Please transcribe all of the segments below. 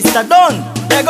Mr. Don, lego.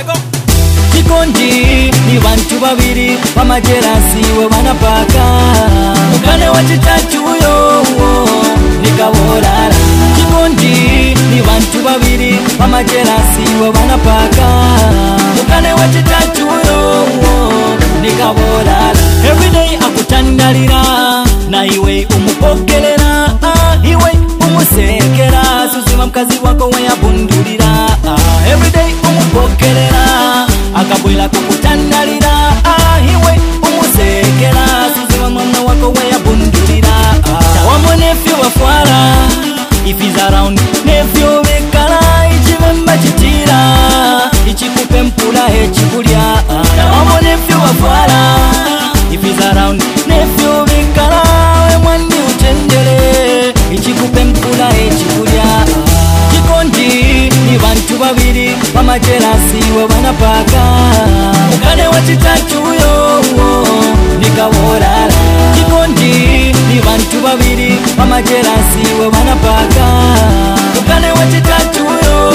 Chikondi ni bantu babiri bamajerasi we banapaka mukane wa chitatu yo nikaborara. Chikondi ni bantu babiri bamajerasi we banapaka mukane wa chitatu yo nikaborara. Everyday akutandalira na iwe umupokelera iwe umusekera suzima mkazi wako we abundulira. Everyday umupokelera akabwela kukutandalira iwe umusekera suzima mwana wako we abundulira. Wamo nephew wafwala if he's around nephew wekala ichimemba chitira ichikupe mpula echikulya. Wamo nephew wafwala if he's around nephew wekala we mwandi uchendele ichikupe mpula echikulya. Chikondi ni bantu babiri bamajerasi we banapaka mukane wa chitatu yo nikaborara. Chikondi ni bantu babiri bamajerasi we banapaka mukane wa chitatu yo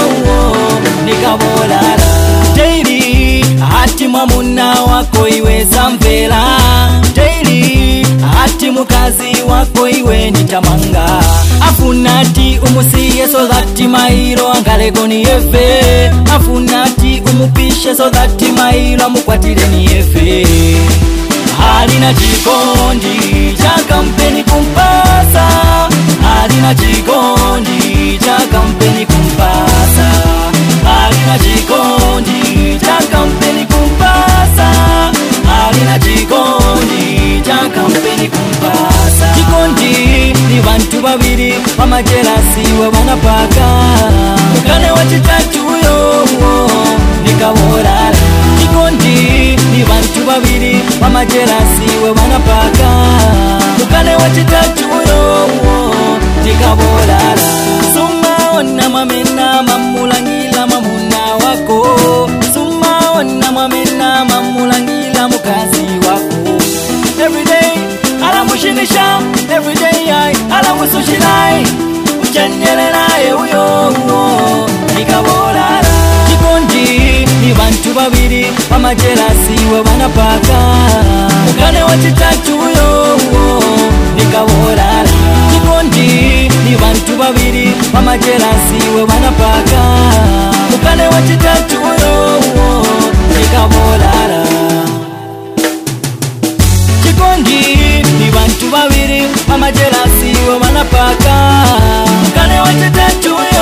nikaborara. Daily hati mwamuna wako iwe zamvela, daily hati mukazi wako iwe nitamanga. Afunati umusiye so that mailo angalego ni efe, afunati umupishe so that mailo amukwatile ni efe. Halina chikondi cha kampeni kumpasa, halina chikondi cha kampeni kumpasa, halina chikondi cha kampeni kumpasa, halina chikondi cha kampeni kumpasa. Chikondi ni bantu babiri bamajerasi we banapaka mukane wa chitatu yo nikaborara. Chikondi ni bantu babiri bamajerasi we banapaka mukane wa chitatu yo nikaborara. Suma ona mamena mamulangila mamuna wako, suma ona mamena mamulangila mukazi wako. Everyday alamushinisha, everyday alamusushilai uchendele naye uyo nikaborara. Chikondi ni bantu babiri bamajerasi we banapaka mukane wa chitatu yo nikaborara. Chikondi ni bantu babiri bamajerasi we banapaka mukane wa chitatu yo nikaborara. Chikondi ni bantu babiri bamajerasi we banapaka mukane wa chitatu yo